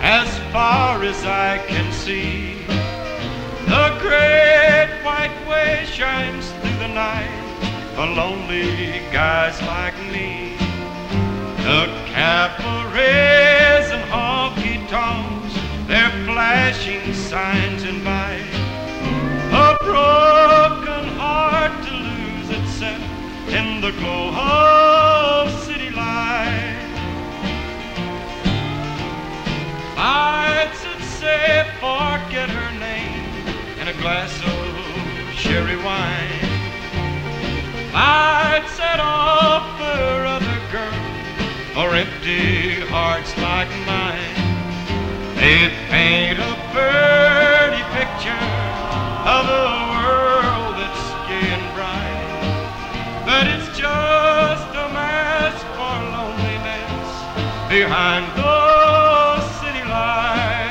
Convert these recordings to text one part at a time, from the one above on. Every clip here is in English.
as far as I can see. The great white way shines through the night for lonely guys like me. The cabarets and honky-tonks, they're flashing signs invite a broken heart to lose itself in the glow of city light. Lights that say forget her name in a glass of sherry wine. Lights that offer other girls or empty hearts like mine. They paint a pretty picture of a world that's gay and bright, but it's just a mask for loneliness behind those city lights.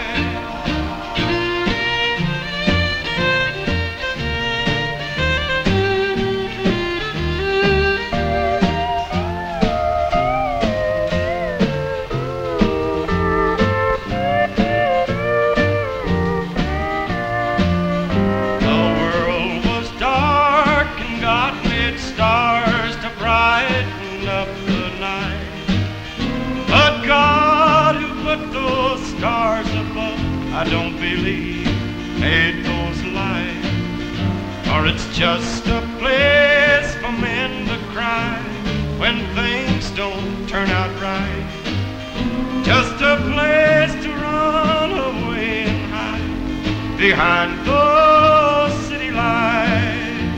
Stars to brighten up the night, but God who put those stars above, I don't believe made those lights. Or it's just a place for men to cry when things don't turn out right, just a place to run away and hide behind those city lights.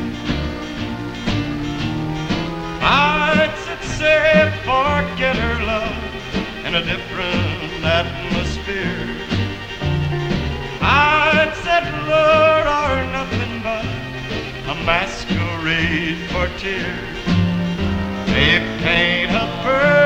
Lights that say forget her love in a different atmosphere. Lights that lure are nothing but a masquerade for tears. They paint a